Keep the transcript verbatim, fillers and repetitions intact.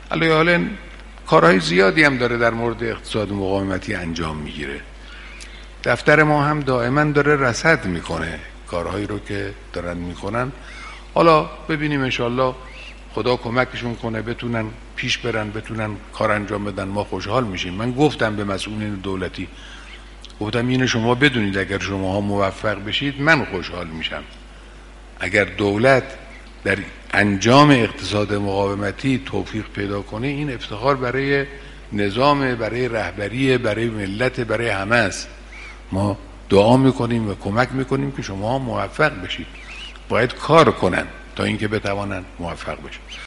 علیه حال کارهای زیادی هم داره در مورد اقتصاد مقاومتی انجام میگیره. دفتر ما هم دائما داره رصد میکنه کارهایی رو که دارن میکنن. حالا ببینیم انشالله خدا کمکشون کنه بتونن پیش برن، بتونن کار انجام بدن، ما خوشحال میشیم. من گفتم به مسئولین دولتی، گفتم اینو شما بدونید اگر شماها موفق بشید من خوشحال میشم. اگر دولت در انجام اقتصاد مقاومتی توفیق پیدا کنه این افتخار برای نظام، برای رهبری، برای ملت، برای همه است. ما دعا میکنیم و کمک میکنیم که شما موفق بشید. باید کار کنن تا اینکه بتوانند موفق بشن.